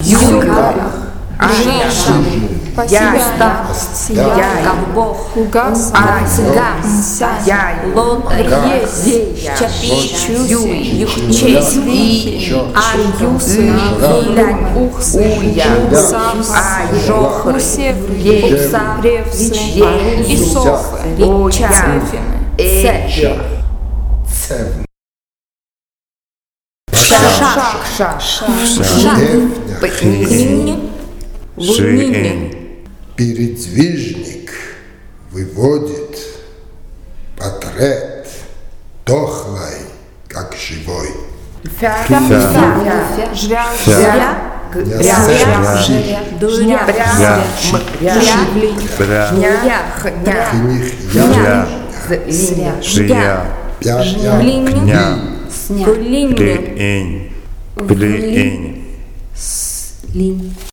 Юга, Женщин, Яста, Яй, Бог, Угас, Ацгас, Яй, Лон, Рез, Чапи, Юй, Юхчес, И, Аюсы, Илянь, Ухсы, Сапс, Жохры, Ейса, Ревсы, Ей, Исофы, Оя, Цефины, Цевн. Шак, Пневня. Лунини, Передвижник выводит портрет дохлой, как живой. Линь.